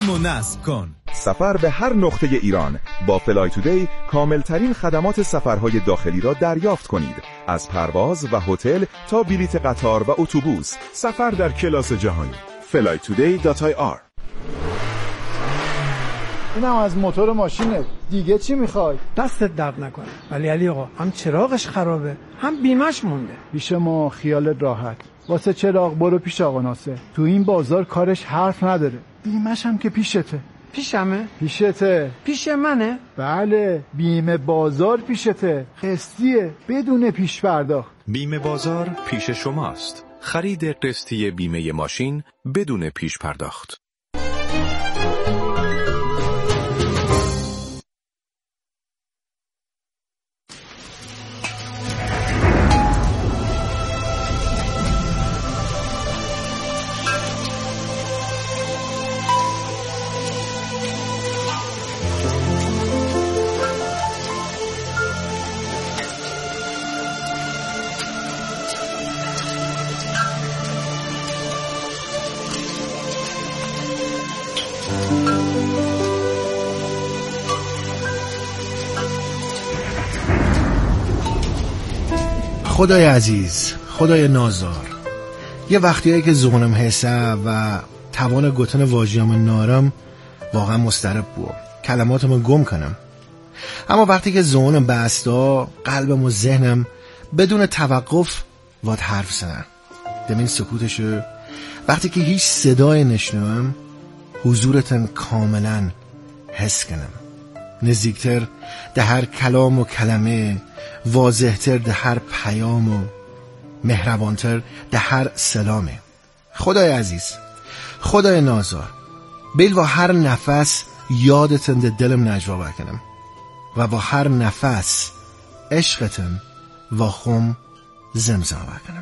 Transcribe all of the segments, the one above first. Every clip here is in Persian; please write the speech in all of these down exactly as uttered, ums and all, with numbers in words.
بفهم و نصب کن. سفر به هر نقطه ایران با فلای تودی کاملترین خدمات سفرهای داخلی را دریافت کنید. از پرواز و هتل تا بلیط قطار و اتوبوس، سفر در کلاس جهانی. فلای تودی دات آی آر. اینم از موتور ماشینه، دیگه چی میخوای؟ دستت درد نکنه. ولی علی آقا هم چراغش خرابه هم بیمش مونده. پیش ما خیالت راحت. واسه چراغ برو پیش آقا ناصر. تو این بازار کارش حرف نداره. بیمش هم که پیشته. پیشمه؟ پیشته. پیش منه؟ بله، بیمه بازار پیشته. قسطیه بدون پیش پرداخت. بیمه بازار پیش شماست. خرید قسطی بیمه ماشین بدون پیش پرداخت. خدای عزیز، خدای نازار، یه وقتیایی که زغنم حسه و توان گتن واژیام نارم واقعا مضطرب بود، کلماتمو گم کنم. اما وقتی که زغنم بستا، قلبم و ذهنم بدون توقف واد حرف زنن. دمین سکوتشو وقتی که هیچ صدای نشنوم، حضورتن کاملا حس کنم. نزدیکتر ده هر کلام و کلمه، واضحتر ده هر پیام و مهربانتر ده هر سلامه. خدای عزیز، خدای نازار، بیل و هر نفس یادتن ده دلم نجوا بکنم و با هر نفس عشقتن و خم زمزمه بکنم.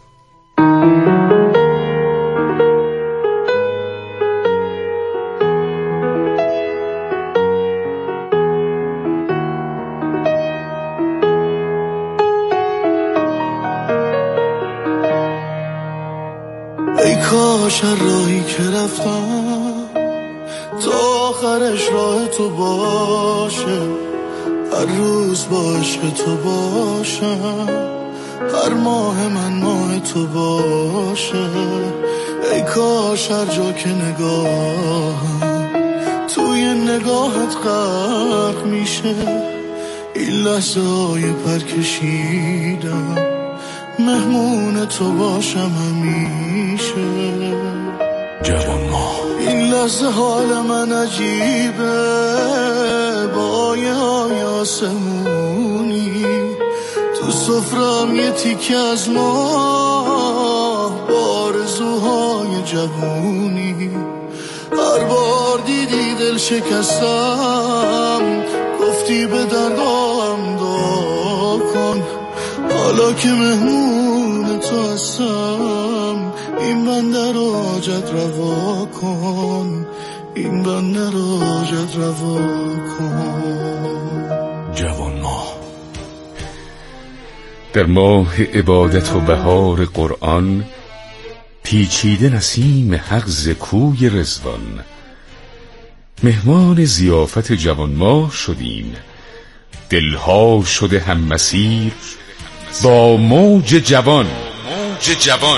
کاش هر راهی که رفتم تا آخرش راه تو باشه، هر روز با عشق تو باشم، هر ماه من ماه تو باشه. ای کاش هر جا که نگاهم توی نگاهت غرق میشه، این لحظه های پر کشیدم مهمون تو باشم همیشه. جوان ما، این لحظه حال من عجیبه، با یه های آسمونی تو سفرم یه تیکه از ماه، بارزوهای جوونی. هر بار دیدی دل شکستم، گفتی به دردام دعا کن. حالا که مهمون تو هستم، این بنده رو حاجت روا کن، این بنده رو حاجت روا کن. جوان ما، در ماه عبادت و بهار قرآن، پیچیده نسیم حق ز کوی رضوان. مهمان ضیافت جوان ما شدیم، دلها شده هم مسیر با موج جوان. موج جوان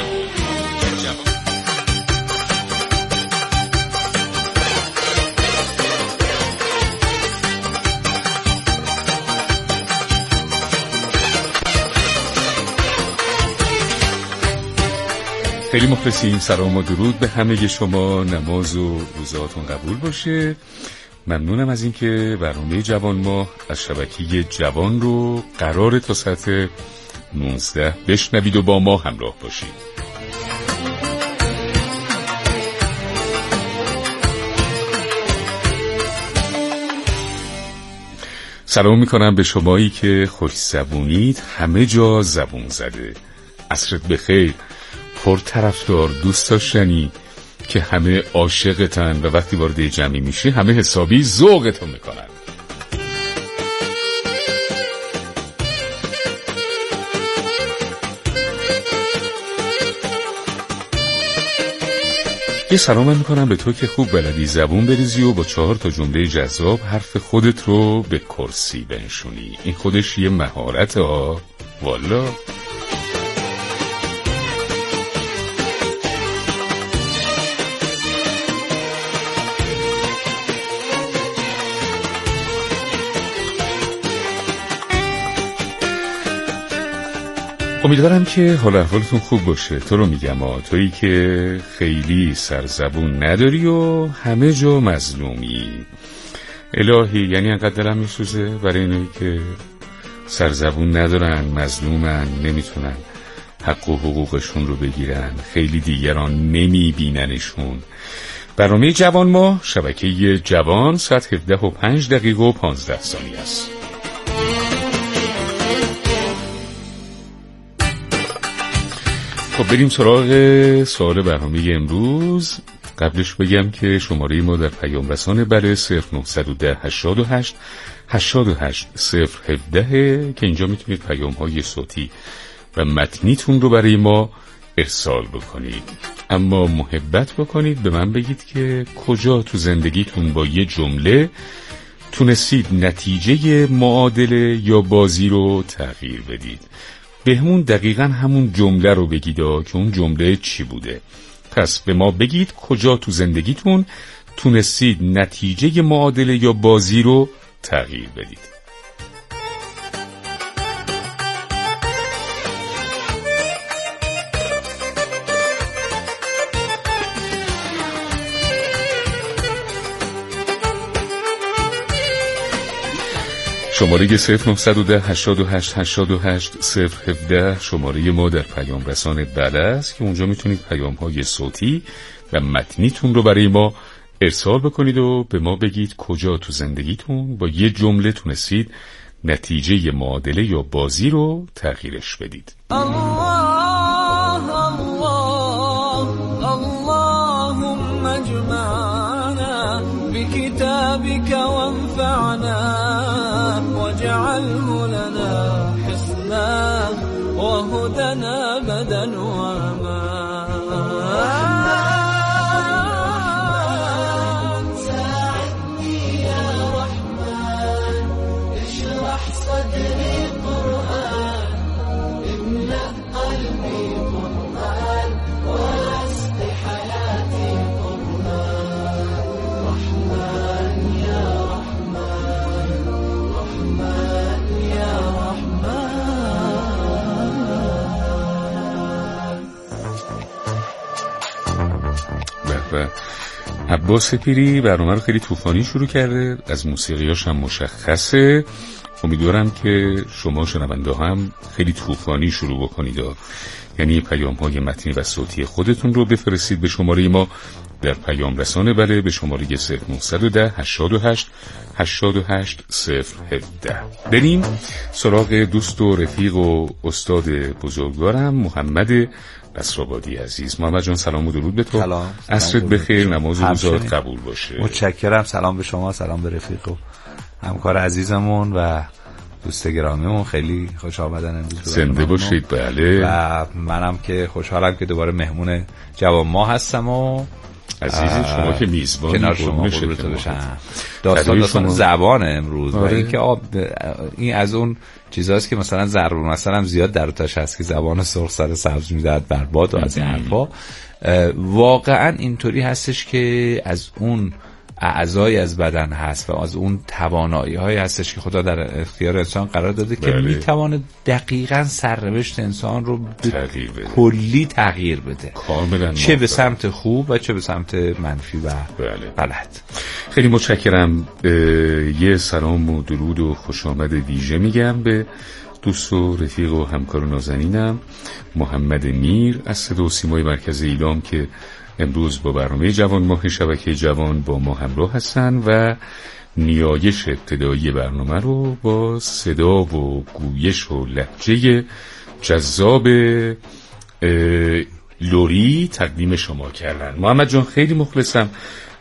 خیلی مخلصیم. سلام و درود به همه شما. نماز و روزاتون قبول باشه. ممنونم از اینکه برنامه جوان ما از شبکه جوان رو قرار تا ساعت نوزده بشنوید و با ما همراه باشید. سلام میکنم به شمایی که خوش زبونید، همه جا زبون زده. عصرت بخیر، پر طرفدار، دوست داشتنی که همه عاشقتن و وقتی وارد جمعی میشی همه حسابی ذوقتون میکنن. یه سلام من میکنم به تو که خوب بلدی زبون بریزی و با چهار تا جمله جذاب حرف خودت رو به کرسی بنشونی. این خودش یه مهارت ها والا. امیدوارم که حال احوالتون خوب باشه. تو رو میگم ها، تویی که خیلی سرزبون نداری و همه جا مظلومی. الهی، یعنی انقدر دلم میسوزه برای اینایی که سرزبون ندارن، مظلومن، نمیتونن حق و حقوقشون رو بگیرن، خیلی دیگران نمیبیننشون. برنامه جوان ما شبکه جوان ساعت هفده و پنج دقیقه و پانزده ثانیه است. خب بریم سراغ سوال برنامه امروز. قبلش بگم که شماره ما در پیام رسان بله صفر نهصد و ده هشتاد و هشت هشتاد و هشت صفر هفده که اینجا میتونید پیام های صوتی و متنیتون رو برای ما ارسال بکنید. اما محبت بکنید به من بگید که کجا تو زندگیتون با یه جمله تونستید نتیجه معادله یا بازی رو تغییر بدید. بهمون دقیقاً همون جمله رو بگید که اون جمله چی بوده. پس به ما بگید کجا تو زندگیتون تونستید نتیجه معادله یا بازی رو تغییر بدید. شماره صفر نهصد و ده هشتاد و هشت هشتاد و هشت صفر هفده شماره ما در پیام رسان بله است که اونجا میتونید پیام های صوتی و متنیتون رو برای ما ارسال بکنید و به ما بگید کجا تو زندگیتون با یه جمله تونستید نتیجه معادله یا بازی رو تغییرش بدید. الله الله اللهم اجمعنا بكتابك وانفعنا واجعله لنا حسنا وهدنا أبدا وما ساعدني يا رحمن اشرح صدري قرآن املأ قلبي قرآن واسق حياتي قرآن رحمن يا رحمن رحمن يا رحمن. بله عباس پیری برنامه رو خیلی طوفانی شروع کرده، از موسیقیاش هم مشخصه. امیدوارم که شما شنونده هم خیلی طوفانی شروع بکنید، یعنی پیام های متنی و صوتی خودتون رو بفرستید به شماره ما در پیام رسانه بله به شماره صفر نهصد و ده هشتاد و هشت هشتاد و هشت صفر هفده. بریم سراغ دوست و رفیق و استاد بزرگوارم محمد نصرآبادی عزیز. محمد جان سلام و درود به تو. سلام. عصرت بخیر، نماز و روزات قبول باشه. متشکرم. سلام به شما، سلام به رفیق و همکار عزیزمون و دوست گرامیمون. خیلی خوش آمدن امروز. زنده باشید. بله و منم که خوشحالم که دوباره مهمون جوان ما هستم و عزیز شما که میزبانی کنار شما قربونت بشم. داستان داستان زبان امروز آره. و اینکه آب این از اون چیزاست که مثلا ضرب مثلا زیاد در تاش هست که زبان سرخ سر سبز میداد برباد و از این حرفا. واقعا اینطوری هستش که از اون اعضای از بدن هست و از اون توانایی های هستش که خدا در اختیار انسان قرار داده بله. که میتوانه دقیقاً سرنوشت انسان رو تغییر بده. کلی تغییر بده کاملا، چه به سمت خوب و چه به سمت منفی و بله. غلط. خیلی متشکرم. یه سلام و درود و خوش آمد ویژه میگم به دوست و رفیق و همکار و نازنینم محمد میر از صدا و سیمای مرکز ایلام که امروز با برنامه جوان ماه شبکه جوان با ما همراه هستن و نیایش ابتدایی برنامه رو با صدا و گویش و لهجه جذاب لوری تقدیم شما کردن. محمد جان خیلی مخلصم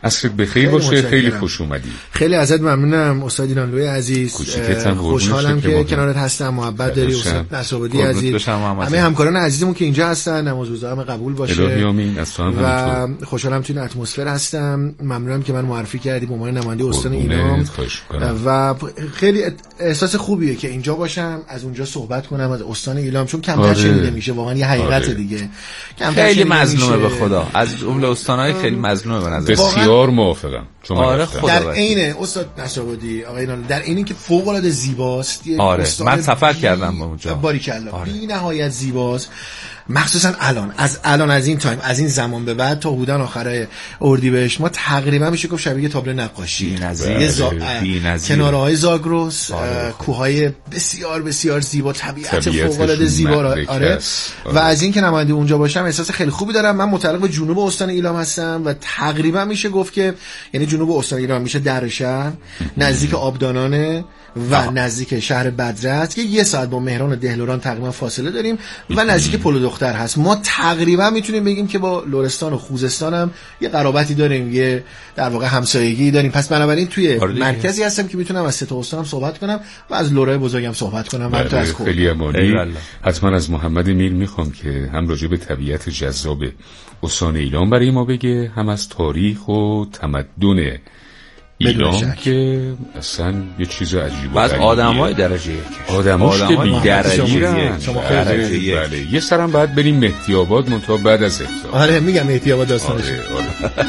عصرت بخیر باشه. خیلی خوش اومدی. خیلی ازت ممنونم استاد ایرانلوی عزیز. خوشحالم که کنارت هستم. محبت داری استاد نصرآبادی عزیز. همه همکاران عزیزمون که اینجا هستن نمازگزارم قبول باشه. الهی آمین. و خوشحالم تو این اتمسفر هستم. ممنونم که من معرفی کردی به عنوان نماینده استان ایلام و خیلی احساس خوبیه که اینجا باشم، از اونجا صحبت کنم از استان ایلام، چون کمتر آره. شنیده میشه. واقعا یه حقیقت آره. دیگه خیلی مظلومه به خدا، از جمله استان‌های خیلی مظلومه به نظر. بسیار موافقم. آره در عین استاد نصرآبادی آقای اینا در اینی که فوق العاده زیباست. آره من سفر کردم اونجا. باریکلا آره. بی نهایت زیباست. مخصوصا الان از الان از این تایم از این زمان به بعد تا حدوداً آخر اردیبهشت ما تقریبا میشه گفت شبیه تابلو نقاشی بی‌نظیر زا... کنارهای زاگرس آره. کوههای بسیار بسیار زیبا، طبیعت فوق العاده زیبا آره. آره و از این که نماینده اونجا باشم احساس خیلی خوبی دارم. من متعلق به جنوب استان ایلام هستم و تقریبا میشه گفت که یعنی جنوب استان ایلام میشه درشهر نزدیک آبدانانه و آه. نزدیک شهر بدرت که یه ساعت با مهران و دهلوران تقریبا فاصله داریم و نزدیک پل دختر هست. ما تقریبا میتونیم بگیم که با لرستان و خوزستان هم یه قرابتی داریم، یه در واقع همسایگی داریم. پس بنابراین توی مرکزی هستم که میتونم از سه تا استانم صحبت کنم و از لرای بزرگم صحبت کنم و تو از خیلی عالی. حتما از محمد میر میخوام که هم راجع به طبیعت جذاب استان ایلام برای ما بگه، هم از تاریخ و تمدن ایلام که اصلا یه چیز عجیبه و از آدمای درجه یک آدماش که بی درجه یک بله. یه سرم باید بریم مهدی آباد منتها بعد از افطار. آره میگم مهدی آباد داستانش آره آره.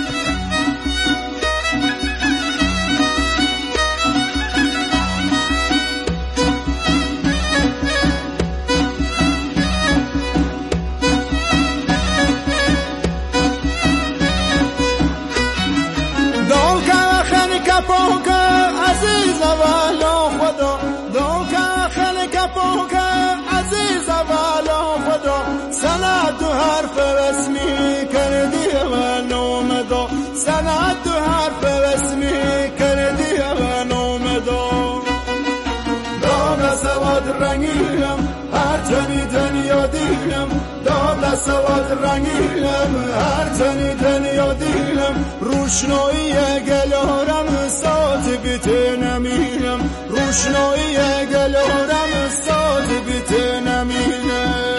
سواد رنگیم هر تنی دنیا دیلم روشنایی گلارم ساز بیت نمیرم روشنایی گلارم ساز بیت نمیرم.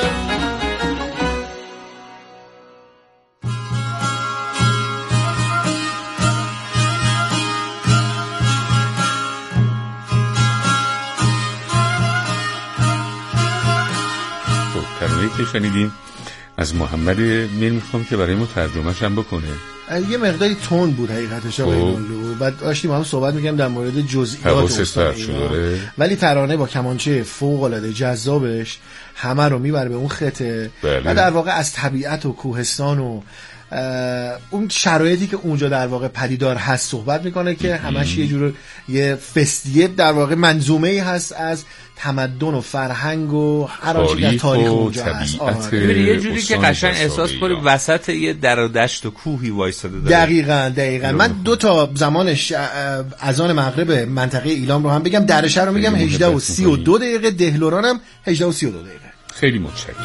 خب ترانه‌ای که شنیدیم از محمد میر میخوام که برای ما ترجمه‌ش هم بکنه. یه مقداری تند بود حقیقتش آقای لولو. بعد داشتیم هم صحبت می‌کردیم در مورد جزئیات استان ولی ترانه با کمانچه فوق‌العاده جذابش همه رو میبره به اون خطه بله. و در واقع از طبیعت و کوهستان و اون شرایطی که اونجا در واقع پدیدار هست صحبت میکنه که همش یه جور یه فستیه در واقع منظومه‌ای هست از تمدن و فرهنگ و هر آنچه در تاریخ اونجا هست. آره. یه جوری که قشنگ احساس کنی وسط یه در و دشت و کوهی وایساده داره. دقیقاً دقیقاً. من دو تا زمانش اذان مغرب منطقه ایلام رو هم بگم. درشهر رو میگم هجده و سی و دو دقیقه، دهلورانم هجده و سی و دو دقیقه. خیلی متشکرم.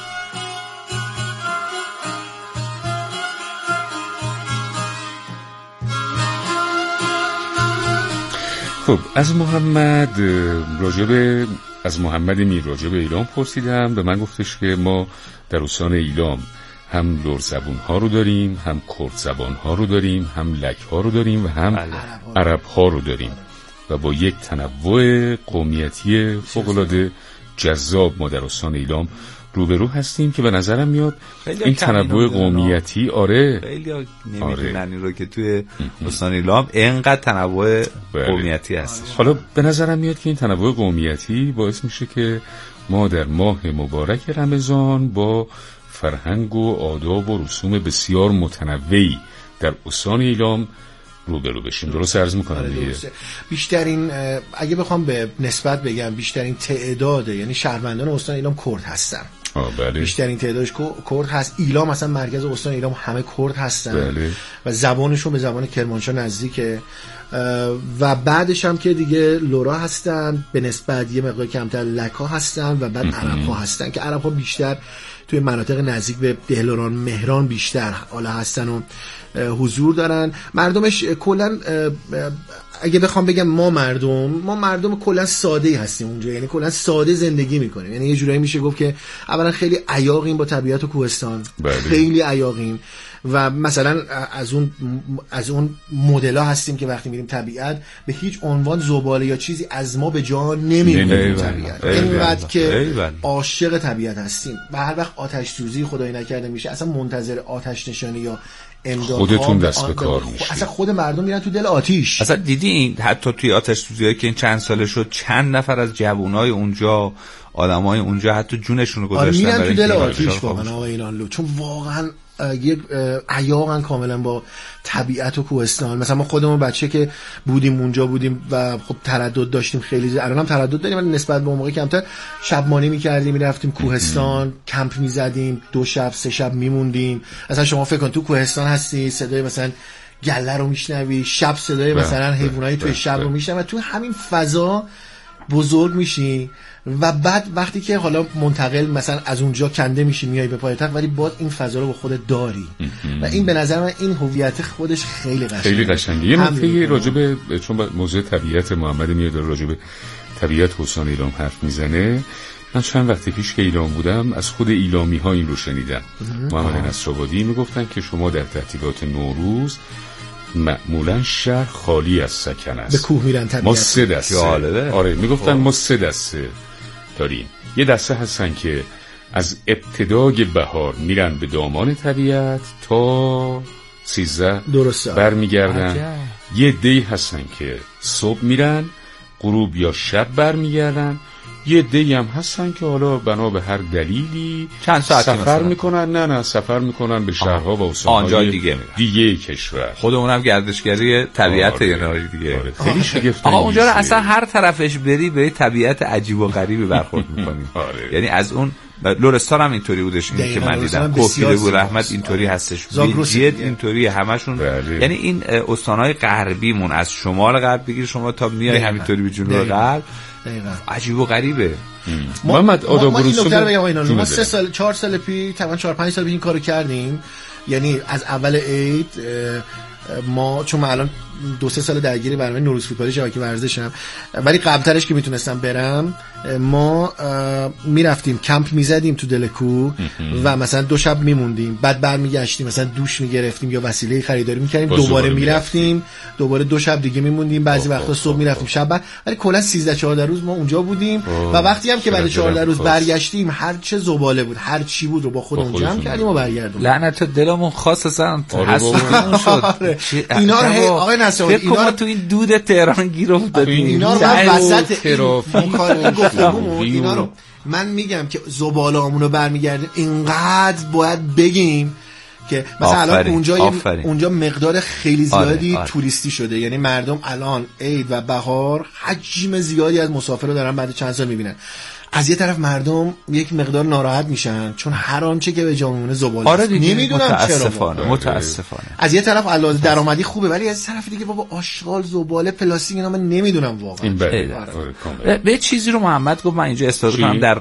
خب از محمد راجب از محمد میر راجب ایلام پرسیدم. به من گفتش که ما در استان ایلام هم لر زبون ها رو داریم، هم کرد زبان ها رو داریم، هم لک ها رو داریم و هم عرب ها رو داریم و با یک تنوع قومیتی فوق‌العاده جذاب ما در استان ایلام روبرو هستیم که به نظرم میاد این تنوع قومیتی آره خیلی نمیدونن این رو که توی استان ایلام اینقدر تنوع قومیتی هستش. حالا به نظرم میاد که این تنوع قومیتی باعث میشه که ما در ماه مبارک رمضان با فرهنگ و آداب و رسوم بسیار متنوعی در استان ایلام روبرو بشیم. درست عرض میکنم دیگه. بیشترین اگه بخوام به نسبت بگم بیشترین تعداد یعنی شهروندان استان ایلام کرد هستن. بله. بیشترین تعدادش کرد هست. ایلام مثلا مرکز استان ایلام همه کرد هستن. بله. و زبانشون به زبان کرمانشاه نزدیکه و بعدش هم که دیگه لورا هستن به نسبت یه مقدار کمتر لکا هستن و بعد عرب‌ها هستن که عرب‌ها بیشتر توی مناطق نزدیک به دلارام مهران بیشتر حالا هستن و حضور دارن. مردمش کلا اگه بخوام بگم ما مردم ما مردم کلا ساده‌ای هستیم اونجا، یعنی کلا ساده زندگی میکنیم، یعنی یه جورایی میشه گفت که اولا خیلی عیاقیم با طبیعت و کوهستان، بله. خیلی عیاقیم و مثلا از اون از اون مدل‌ها هستیم که وقتی میریم طبیعت به هیچ عنوان زباله یا چیزی از ما به جا نمیمونه. طبیعت اینقدر که عاشق طبیعت هستیم و هر وقت آتش سوزی خدای نکرده میشه اصلا منتظر آتش نشانی یا خودتون دست به کار میشید. اصلا خود مردم میرن تو دل آتیش. اصلا دیدی این حتی توی آتش سوزیایی که این چند ساله شد چند نفر از جوانای اونجا آدمای اونجا حتی جونشون رو گذاشتن برای میرن تو دل آتیش واقعا آقا ایرانلو، چون واقعا یک عیاقن کاملا با طبیعت و کوهستان. مثلا ما خودمون بچه که بودیم اونجا بودیم و خب تردد داشتیم، خیلی الانم تردد داریم ولی نسبت به اون موقع کمتر. شب مانی می‌کردیم، میرفتیم کوهستان، کمپ می‌زدیم، دو شب سه شب میموندیم. مثلا شما فکر کن تو کوهستان هستی، صدای مثلا گله رو میشنوی، شب صدای مثلا حیوانایی توی شب رو میشنوی، تو همین فضا بزرگ میشی و بعد وقتی که حالا منتقل مثلا از اونجا کنده میشی میای به پایتخت ولی باز این فضا رو به خودت داری و این به نظر من این هویت خودش خیلی قشنگه. خیلی قشنگه. یه نکته راجع به چون موضوع طبیعت محمد میاد راجع به طبیعت حسین ایلام حرف میزنه، من چند وقت پیش که ایلام بودم از خود ایلامی ها این رو شنیدم. محمد نصرآبادی میگفتن که شما در تعطیلات نوروز معمولا شهر خالی از سکن است، به کوه میرن طبیعت. ما سه دسته آره میگفتن ما سه دسته داریم. یه دسته هستن که از ابتدای بهار میرن به دامان طبیعت تا سیزده برمیگردن. یه دی هستن که صبح میرن غروب یا شب برمیگردن. یه دی هم هستن که حالا بنا به هر دلیلی چند ساعت سفر میکنن. نه نه سفر میکنن به شهرها و استانهای دیگه دیگه کشور. خودمونم گردشگری طبیعت یه نوعی دیگه. آره. خیلی شگفت آقا اونجا رو اصلا هر طرفش بری به طبیعت عجیب و غریبی برخورد میکنی. آره. یعنی از اون لرستان هم اینطوری بودش، این که من دیدم کوفیل بو رحمت اینطوری هستش، جد اینطوری همشون بله. یعنی این استانهای غربیمون از شمال غرب بگیر شما تا میای همینطوری به جنوب غرب عجیب و غریبه. محمد آداب روسو ما سه سال چهار سال پیش تقریبا چهار پنج سال پیش این کارو کردیم، یعنی از اول عید ما چون من الان دو سه سال درگیر برنامه نوروز فوتبال شبکه ورزشم ولی قبلترش که میتونستم برم ما میرفتیم کمپ میزدیم تو دل کوه و مثلا دو شب میموندیم، بعد برمیگشتیم مثلا دوش میگرفتیم یا وسیله خریداری میکردیم، دوباره میرفتیم دوباره دو شب دیگه میموندیم، بعضی وقتا صبح میرفتیم شب بعد، ولی کلا سیزده چهارده روز ما اونجا بودیم و وقتی هم که بعد چهارده روز برگشتیم هر چه زباله بود هر چی بود رو با خودمون جمع کردیم و برگردیم. لعنت دلمون خاص اصلا حسودمون شد. اینا رو آقای نصرآبادی اینا تو این دود تهران گیر افتادیم. اینا رو من وسط اینا رو من میگم که زباله‌امون رو برمیگردیم اینقدر باید بگیم که مثلا الان اونجا اونجا مقدار خیلی زیادی آره، آره. توریستی شده، یعنی مردم الان عید و بهار حجم زیادی از مسافر رو دارن بعد چند سال میبینن. از یه طرف مردم یک مقدار ناراحت میشن چون هر آنچه که به جا میمونه زباله آره نمیدونم متاسفانه. چرا متاسفانه از یه طرف علاوه درآمدی خوبه ولی از طرف دیگه بابا آشغال زباله پلاستیک اینا من نمیدونم واقعا. آره. به چیزی رو محمد گفت من اینجا استفاده کنم در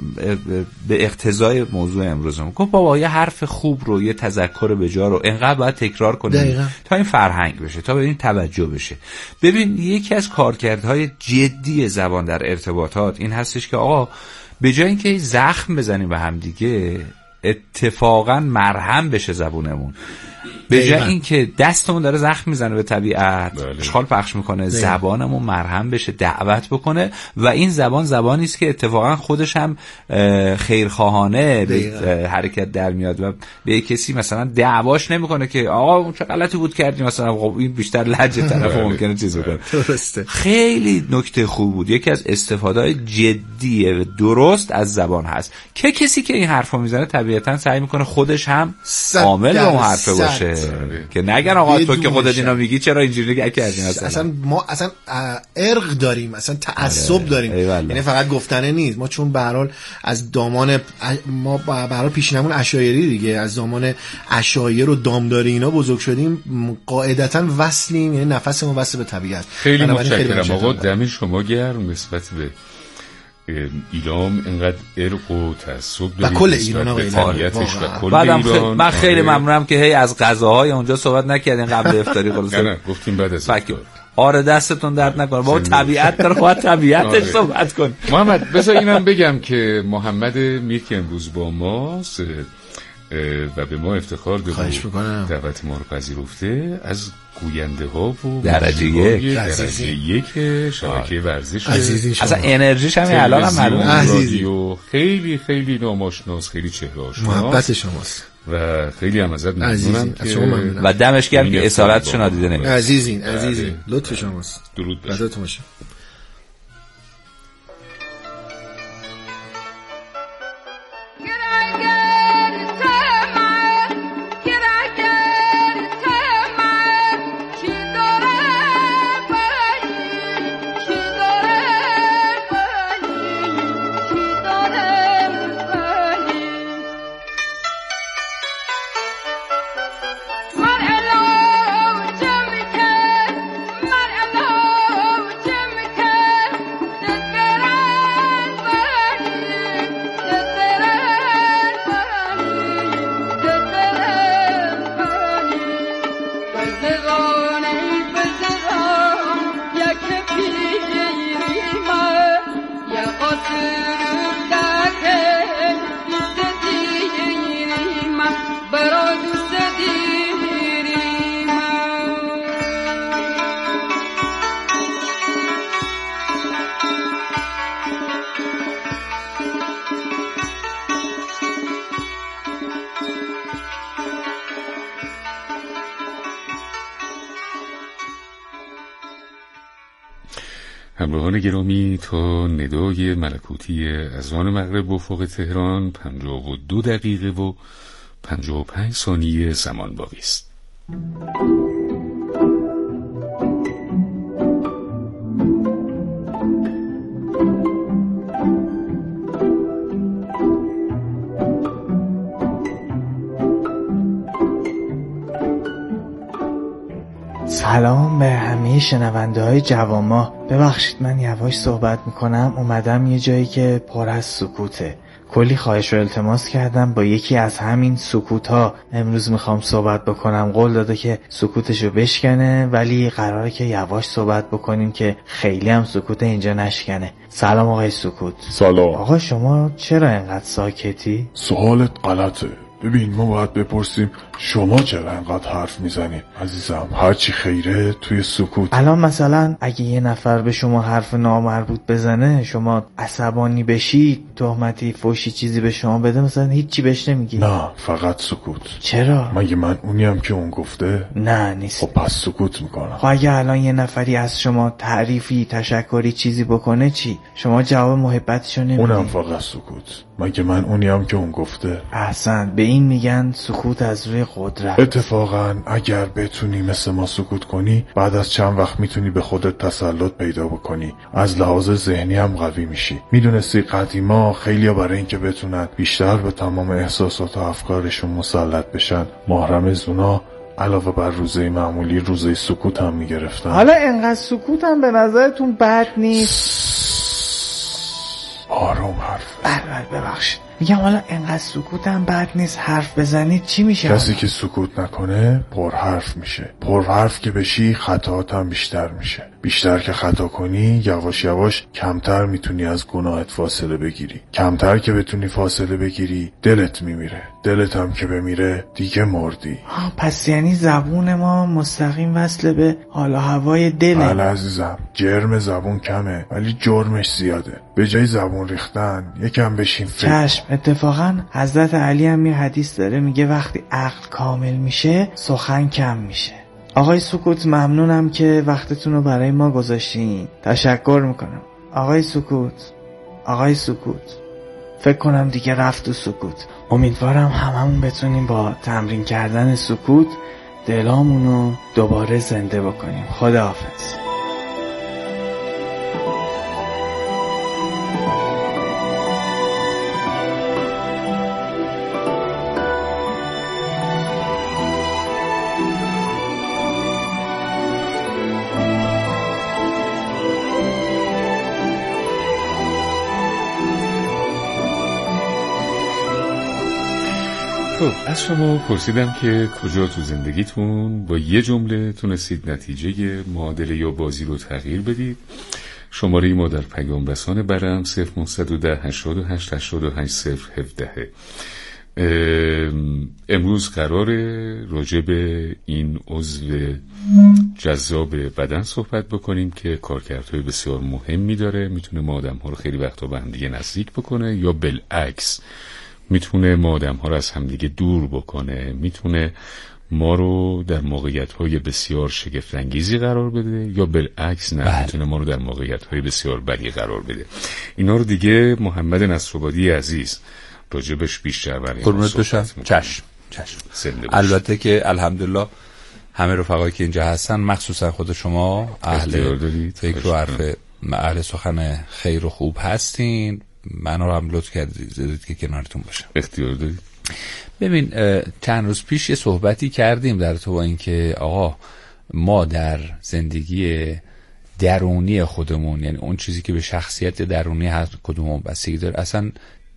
به اقتضای موضوع امروزم، گفت بابا یه حرف خوب رو یه تذکر به جا رو انقدر باید تکرار کنیم تا این فرهنگ بشه، تا ببین توجه بشه. ببین یکی از کارکردهای جدی زبان در ارتباطات این هستش که آقا به جای اینکه زخم بزنیم به هم دیگه اتفاقا مرهم بشه زبونمون، به جای اینکه دستمون داره زخم میزنه به طبیعت اشغال پخش میکنه، زبانمون مرهم بشه دعوت بکنه و این زبان زبانی است که اتفاقا خودش هم خیرخواهانه به حرکت در میاد و به کسی مثلا دعواش نمیکنه که آقا اون چه غلطی بود کردی، مثلا خب این بیشتر لهجه طرف ممکنه چیز بکنه. درسته. خیلی نکته خوب بود. یکی از استفاده‌های جدی و درست از زبان هست که کسی که این حرفو میزنه طبیعتا سعی میکنه خودش هم عامل اون حرف باشه که نگن آقا تو که خودت اینا میگی چرا اینجوری نگه کردین. اصلا اصلا ما اصلا ارق داریم، اصلا تعصب داریم، یعنی فقط گفتنه نیست. ما چون به هر حال از دامان ما به هر حال پیشینمون عشایری دیگه، از دامان عشایر و دامداری اینا بزرگ شدیم، قاعدتا وصلیم، یعنی نفسمون وصل به طبیعت. خیلی متشکرم آقا، دم شما گرم نسبت به ایلام اینقدر ارق و تعصب داره و کل ایران و ایران. من خیلی ممنونم که هی از غذاهای اونجا صحبت نکردین قبل افطاری. نه نه گفتیم بعد از افطار. آره دستتون درد نکنه بابا، طبیعت داره، باید طبیعتش صحبت کن. محمد بذار اینم بگم که محمد میر که امروز با ماست و به ما افتخار داده دعوت ما رو پذیرفته، از گوینده ها و درجه یک درجه یک شبکه ورزش اصلا انرژیش هم الان هم معلومه، رادیو خیلی خیلی ناماشناس، خیلی چهره آشناس، محبت شماست و خیلی هم ازت ممنونم که و دمش گرم که اسارتشو نادیده نمیگیره. عزیزین عزیزین لطف شماست. درود بر شما. همراهان گرامی، تا ندای ملکوتی اذان مغرب افق تهران پنجاه و دو دقیقه و پنجاه و پنج ثانیه زمان باقی است. سلام به همه شنونده های جوانما. ببخشید من یواش صحبت میکنم، اومدم یه جایی که پر از سکوته. کلی خواهش و التماس کردم با یکی از همین سکوت ها امروز میخوام صحبت بکنم. قول داده که سکوتشو بشکنه، ولی قراره که یواش صحبت بکنیم که خیلی هم سکوت اینجا نشکنه. سلام آقای سکوت. سلام آقا، شما چرا اینقدر ساکتی؟ سوالت غلطه. ببین ما باید بپرسیم شما چرا انقدر حرف میزنید عزیزم؟ هرچی خیره توی سکوت. الان مثلا اگه یه نفر به شما حرف نامربوط بزنه، شما عصبانی بشید، تهمتی فوشی چیزی به شما بده، مثلا هیچی بهش نمیگی؟ نه، فقط سکوت. چرا؟ مگه من اونیم که اون گفته؟ نه نیست. خب پس سکوت میکنم. خب اگه الان یه نفری از شما تعریفی تشکری چیزی بکنه چی؟ شما جواب محبتشو نمیدی؟ اونم فقط سکوت. مگه من اونیم که اون گفته؟ احسن، به این میگن سکوت از روی قدرت. اتفاقا اگر بتونی مثل ما سکوت کنی، بعد از چند وقت میتونی به خودت تسلط پیدا بکنی، از لحاظ ذهنی هم قوی میشی. میدونستی قدیما خیلیا برای اینکه بتونن بیشتر به تمام احساسات و افکارشون مسلط بشن، محرم زونا علاوه بر روزه معمولی روزه سکوت هم میگرفتن. حالا انقدر سکوت هم به نظرتون بد نیست؟ آروم حرف بله ببخشید، میگم حالا انقدر سکوت هم بد نیست، حرف بزنید چی میشه؟ کسی که سکوت نکنه پر حرف میشه. پر حرف که بشی خطاات هم بیشتر میشه. بیشتر که خطا کنی، یواش یواش کمتر میتونی از گناهت فاصله بگیری. کمتر که بتونی فاصله بگیری، دلت میمیره. دلت هم که بمیره دیگه مردی. پس یعنی زبون ما مستقیم وصله به حال و هوای دله. بله عزیزم، جرم زبون کمه ولی جرمش زیاده. به جای زبون ریختن یکم بشین فکر. چشم. اتفاقا حضرت علی هم یه حدیث داره، میگه وقتی عقل کامل میشه سخن کم میشه. آقای سکوت، ممنونم که وقتتون رو برای ما گذاشتین. تشکر میکنم آقای سکوت. آقای سکوت، فکر کنم دیگه رفت تو سکوت. امیدوارم هممون بتونیم با تمرین کردن سکوت دلامونو دوباره زنده بکنیم. خداحافظ. خب از شما پرسیدم که کجا تو زندگیتون با یه جمله تونستید نتیجه معادله یا بازی رو تغییر بدید. شماره ما در پیام رسان برم صفر نهصد و ده هشتاد و هشت هشتاد و هشت صفر هفده. امروز قراره راجع به این عضو جذاب بدن صحبت بکنیم که کارکردهای بسیار مهمی داره. میتونه ما آدم ها رو خیلی وقتا به هم دیگه نزدیک بکنه یا بالعکس میتونه ما آدم ها رو از هم دیگه دور بکنه. میتونه ما رو در موقعیت‌های بسیار شگفت‌انگیزی قرار بده یا بالعکس نه میتونه ما رو در موقعیت‌های بسیار بدی قرار بده. اینا رو دیگه محمد نصرآبادی عزیز راجبش بیشتر برای ما صحبت می‌کنه. چشم چشم. البته که الحمدلله همه رفقایی که اینجا هستن مخصوصا خود شما اهل فکر و حرف اهل سخن خیر و خوب هستین. منو رو هم لطف کردید که کنارتون باشم. اختیار دارید. ببین چند روز پیش یه صحبتی کردیم در تو با اینکه آقا ما در زندگی درونی خودمون، یعنی اون چیزی که به شخصیت درونی هر کدومون بستگی داره، اصلا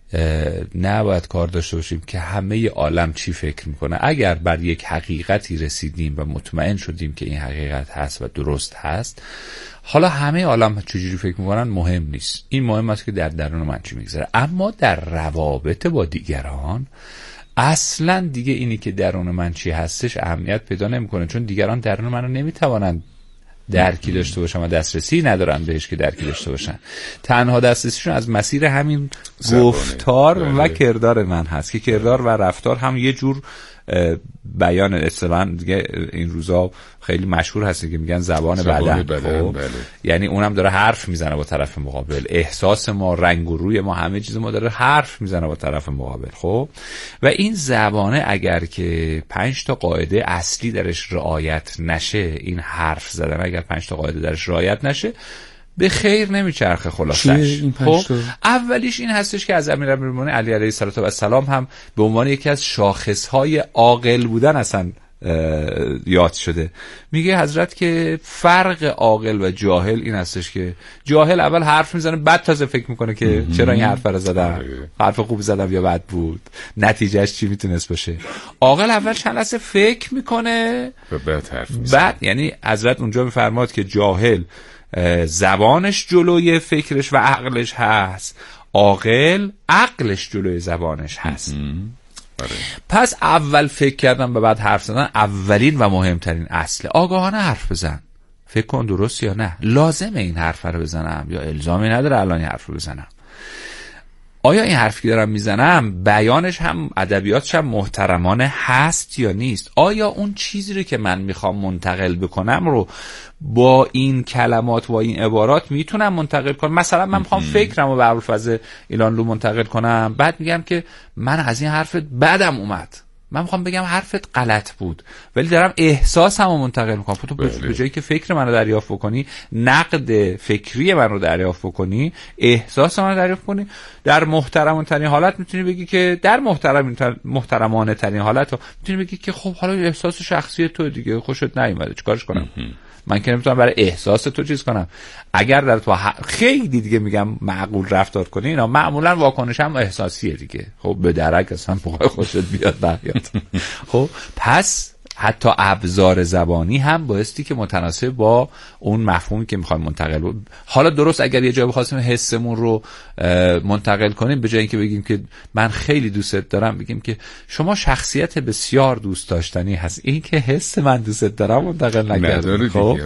نباید کار داشته باشیم که همه عالم چی فکر میکنه. اگر بر یک حقیقتی رسیدیم و مطمئن شدیم که این حقیقت هست و درست هست، حالا همه عالم چجوری فکر میکنن مهم نیست. این مهم است که در درون من چی میگذره. اما در روابط با دیگران اصلا دیگه اینی که درون من چی هستش اهمیت پیدا نمیکنه، چون دیگران درون منو نمیتوانند درکی داشته باشن و دسترسی ندارن بهش که درکی داشته باشن. تنها دسترسیشون از مسیر همین گفتار و کردار من هست که کردار و رفتار هم یه جور بیان اصطلاحاً دیگه این روزا خیلی مشهور هست که میگن زبان, زبان بدن, بدن بله. یعنی اونم داره حرف میزنه با طرف مقابل. احساس ما، رنگ و روی ما، همه چیز ما داره حرف میزنه با طرف مقابل. خب و این زبانه اگر که پنج تا قاعده اصلی درش رعایت نشه، این حرف زدن اگر پنج تا قاعده درش رعایت نشه به خیر نمیچرخه. خلاصش خب اولیش این هستش که از امیرالمومنین علی علیه السلام هم به عنوان یکی از شاخصهای عاقل بودن اصلا یاد شده. میگه حضرت که فرق عاقل و جاهل این هستش که جاهل اول حرف میزنه بعد تازه فکر میکنه که چرا این حرف رو زدم، حرف خوب زدم یا بد بود، نتیجهش چی میتونست باشه. عاقل اول چند لحظه فکر میکنه و بعد حرف میزنه. بعد یعنی حضرت اونجا میفرماد که جاهل زبانش جلوی فکرش و عقلش هست، عاقل عقلش جلوی زبانش هست. پس اول فکر کردم و بعد حرف زدن اولین و مهمترین اصل. آگاهانه حرف بزن، فکر کن درست یا نه، لازمه این حرف رو بزنم یا الزامی نداره الان این حرف رو بزنم. آیا این حرفی که دارم میزنم بیانش هم ادبیاتش هم محترمانه هست یا نیست؟ آیا اون چیزی رو که من میخوام منتقل بکنم رو با این کلمات و این عبارات میتونم منتقل کنم؟ مثلا من میخوام فکرم رو به ابوالفضل ایلانلو منتقل کنم، بعد میگم که من از این حرفت بدم اومد، من میخوام بگم حرفت غلط بود ولی دارم احساسم رو منتقل میکنم. تو به جایی که فکر من رو دریافت بکنی، نقد فکری من رو دریافت بکنی، احساس من رو دریافت کنی، در محترمانه ترین حالت میتونی بگی که در محترم محترمانه ترین حالت میتونی بگی که خب حالا احساس شخصی تو دیگه، خوشت نیومده چیکارش کنم؟ من که نمیتونم برای احساس تو چیز کنم. اگر در تو خیلی دیگه میگم معقول رفتار کنی، اینا معمولا واکنش هم احساسیه دیگه. خب به درک اصلا بخوای خوشت بیاد نمیاد. خب پس حتی ابزار زبانی هم بایستی که متناسب با اون مفهومی که میخوایم منتقل بود. حالا درست اگر یه جایی بخواستیم حسمون رو منتقل کنیم، به جای اینکه بگیم که من خیلی دوستت دارم، بگیم که شما شخصیت بسیار دوست داشتنی هست. این که حس من دوستت دارم منتقل نکردم. خب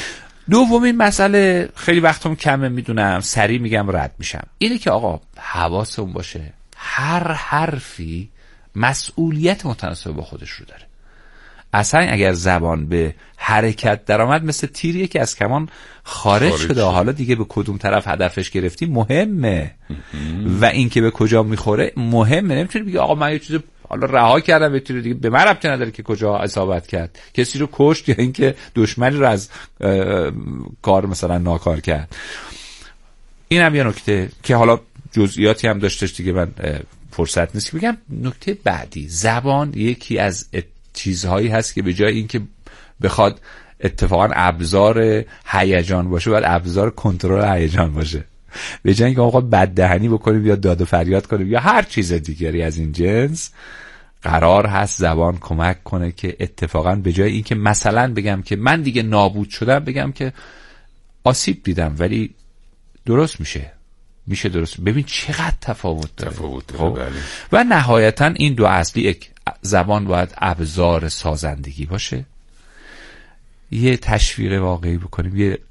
دومین مسئله خیلی وقتم کمه میدونم، سریع میگم رد میشم، اینه که آقا حواسمون باشه هر حرفی مسئولیت متناسب با خودش رو داره. اصلا اگر زبان به حرکت درآمد مثل تیریه که از کمان خارج, خارج شده، حالا دیگه به کدوم طرف هدفش گرفتی مهمه و این که به کجا میخوره مهمه. نمیتونی بگی آقا من یه چیز حالا رها کردم به تیر دیگه، به من ربطی نداره که کجا اصابت کرد، کسی رو کشت یا اینکه دشمنی رو از کار مثلا ناکار کرد. این هم یه نکته که حالا جزئیاتی هم داشتش دیگه، من فرصت نیست که بگم. نکته بعدی، زبان یکی از چیزهایی هست که به جای اینکه بخواد اتفاقا ابزار هیجان باشه، باید ابزار کنترل هیجان باشه. به جای اینکه آقا بددهنی بکنیم یا داد و فریاد کنیم یا هر چیز دیگری از این جنس، قرار هست زبان کمک کنه که اتفاقا به جای این که مثلا بگم که من دیگه نابود شدم، بگم که آسیب دیدم ولی درست میشه میشه درست. ببین چقدر تفاوت داره, تفاوت داره. خب؟ بله. و نهایتا این دو اصلی، یک زبان باید ابزار سازندگی باشه، یه تشویق واقعی بکنیم، یه